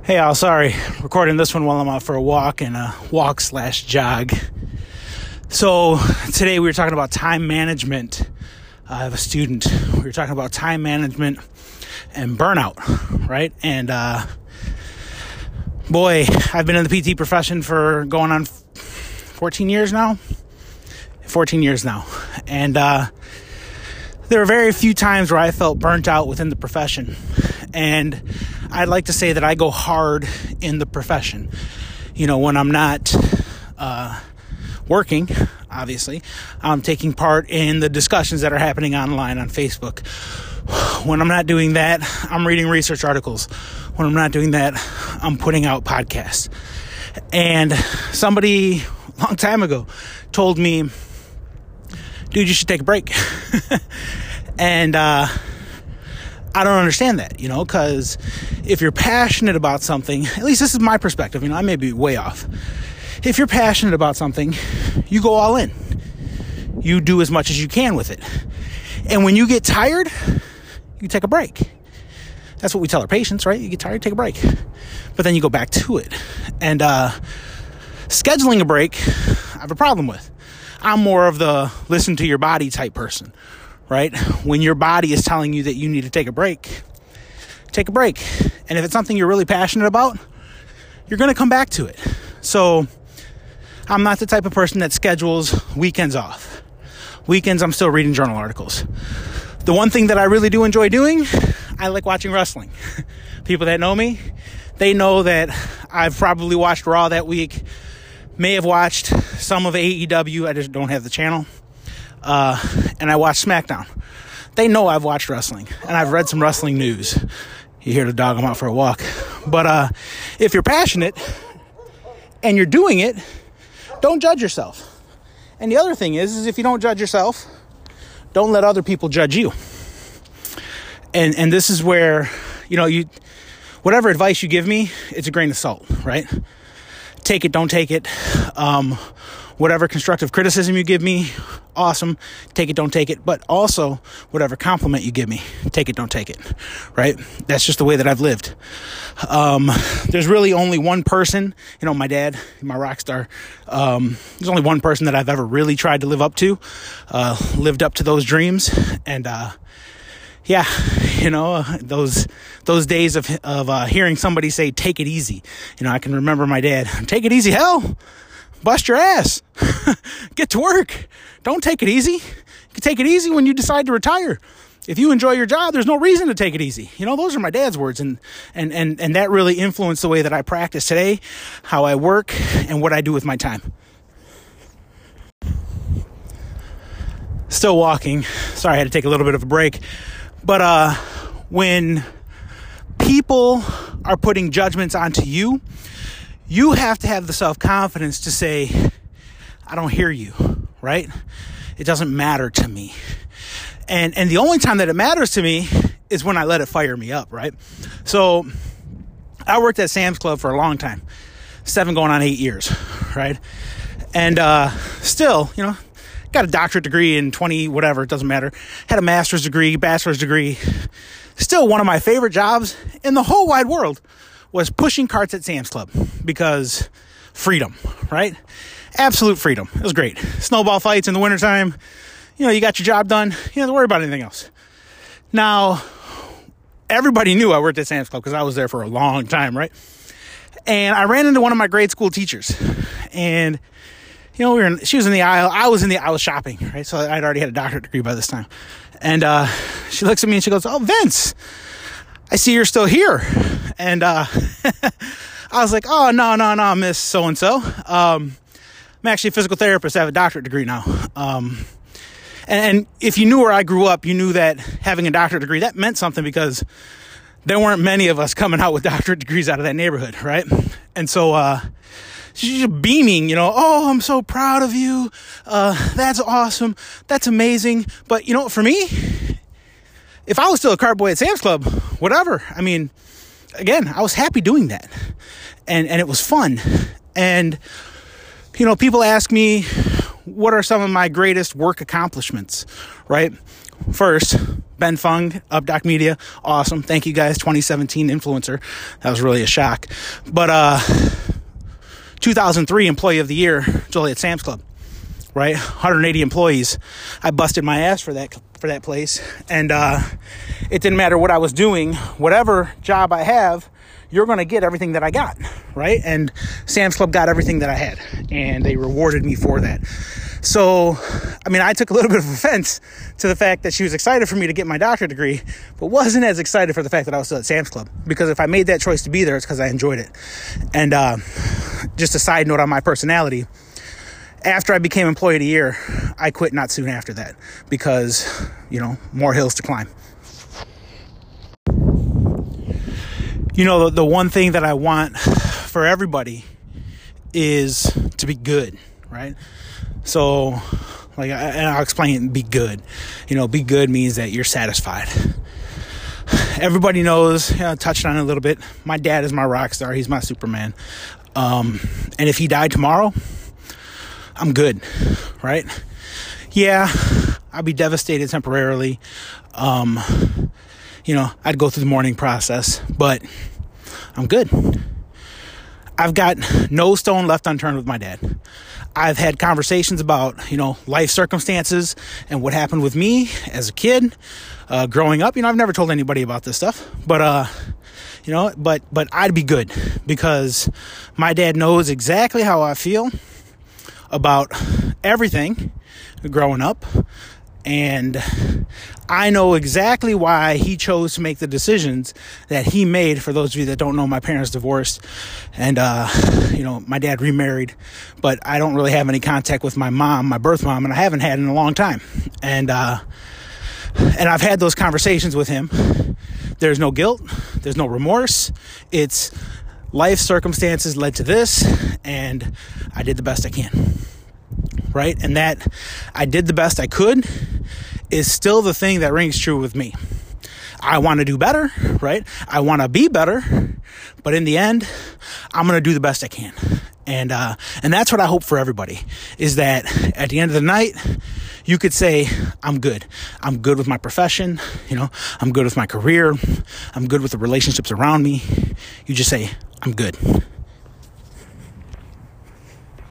Hey, all, sorry, recording this one while I'm out for a walk and a walk/jog. So today we were talking about time management. I have a student. We were talking about time management and burnout, right? And boy, I've been in the PT profession for going on 14 years now. And there are very few times where I felt burnt out within the profession. And I'd like to say that I go hard in the profession. You know, when I'm not working, obviously, I'm taking part in the discussions that are happening online on Facebook. When I'm not doing that, I'm reading research articles. When I'm not doing that, I'm putting out podcasts. And somebody a long time ago told me, dude, you should take a break. And I don't understand that, because if you're passionate about something, at least this is my perspective, I may be way off. If you're passionate about something, you go all in. You do as much as you can with it. And when you get tired, you take a break. That's what we tell our patients, right? You get tired, take a break. But then you go back to it. And scheduling a break, I have a problem with. I'm more of the listen to your body type person, right? When your body is telling you that you need to take a break, take a break. And if it's something you're really passionate about, you're going to come back to it. So I'm not the type of person that schedules weekends off. Weekends, I'm still reading journal articles. The one thing that I really do enjoy doing, I like watching wrestling. People that know me, they know that I've probably watched Raw that week, may have watched some of AEW, I just don't have the channel, and I watched SmackDown. They know I've watched wrestling, and I've read some wrestling news. You hear the dog, I'm out for a walk. But if you're passionate and you're doing it, don't judge yourself. And the other thing is if you don't judge yourself, don't let other people judge you. And this is where, whatever advice you give me, it's a grain of salt, right? Take it, don't take it. Whatever constructive criticism you give me, awesome. Take it, don't take it. But also, whatever compliment you give me, take it, don't take it, right? That's just the way that I've lived. There's really only one person, my dad, my rock star. There's only one person that I've ever really tried to live up to, lived up to those dreams. And, those days of hearing somebody say, take it easy. I can remember my dad, take it easy, hell. Bust your ass. Get to work. Don't take it easy. You can take it easy when you decide to retire. If you enjoy your job, there's no reason to take it easy. Those are my dad's words, and that really influenced the way that I practice today, how I work, and what I do with my time. Still walking. Sorry, I had to take a little bit of a break. But when people are putting judgments onto you, you have to have the self-confidence to say, I don't hear you, right? It doesn't matter to me. And the only time that it matters to me is when I let it fire me up, right? So I worked at Sam's Club for a long time, 7 going on 8 years, right? And still, got a doctorate degree in 20, whatever, it doesn't matter. Had a master's degree, bachelor's degree. Still one of my favorite jobs in the whole wide world was pushing carts at Sam's Club because freedom, right? Absolute freedom. It was great. Snowball fights in the wintertime. You got your job done. You don't have to worry about anything else. Now, everybody knew I worked at Sam's Club because I was there for a long time, right? And I ran into one of my grade school teachers. And, she was in the aisle. I was in the aisle shopping, right? So I'd already had a doctorate degree by this time. And she looks at me and she goes, "Oh, Vince, I see you're still here." And I was like, "Oh, no, Miss So-and-so. I'm actually a physical therapist. I have a doctorate degree now." And if you knew where I grew up, you knew that having a doctorate degree, that meant something because there weren't many of us coming out with doctorate degrees out of that neighborhood, right? And so she's just beaming, "Oh, I'm so proud of you. That's awesome. That's amazing." But, for me, if I was still a cart boy at Sam's Club, whatever. Again, I was happy doing that. And it was fun. And, people ask me, what are some of my greatest work accomplishments, right? First, Ben Fung, UpDoc Media, awesome. Thank you guys, 2017 influencer. That was really a shock. But 2003 Employee of the Year, Joliet Sam's Club, right? 180 employees. I busted my ass for that place. And it didn't matter what I was doing, whatever job I have, you're going to get everything that I got, right? And Sam's Club got everything that I had, and they rewarded me for that. So, I mean, I took a little bit of offense to the fact that she was excited for me to get my doctorate degree, but wasn't as excited for the fact that I was still at Sam's Club. Because if I made that choice to be there, it's because I enjoyed it. And just a side note on my personality, after I became Employee of the Year, I quit not soon after that because, more hills to climb. The one thing that I want for everybody is to be good, right? So, and I'll explain, be good. Be good means that you're satisfied. Everybody knows, I touched on it a little bit, my dad is my rock star. He's my Superman. And if he died tomorrow, I'm good, right? Yeah, I'd be devastated temporarily. I'd go through the mourning process, but I'm good. I've got no stone left unturned with my dad. I've had conversations about, life circumstances and what happened with me as a kid, growing up. I've never told anybody about this stuff, but, but I'd be good because my dad knows exactly how I feel about everything growing up. And I know exactly why he chose to make the decisions that he made. For those of you that don't know, my parents divorced and, my dad remarried, but I don't really have any contact with my mom, my birth mom, and I haven't had in a long time. And I've had those conversations with him. There's no guilt. There's no remorse. It's life circumstances led to this, and I did the best I can. Right? And that I did the best I could is still the thing that rings true with me. I want to do better, right? I want to be better, but in the end, I'm going to do the best I can. And that's what I hope for everybody, is that at the end of the night, you could say, I'm good. I'm good with my profession. I'm good with my career. I'm good with the relationships around me. You just say, I'm good.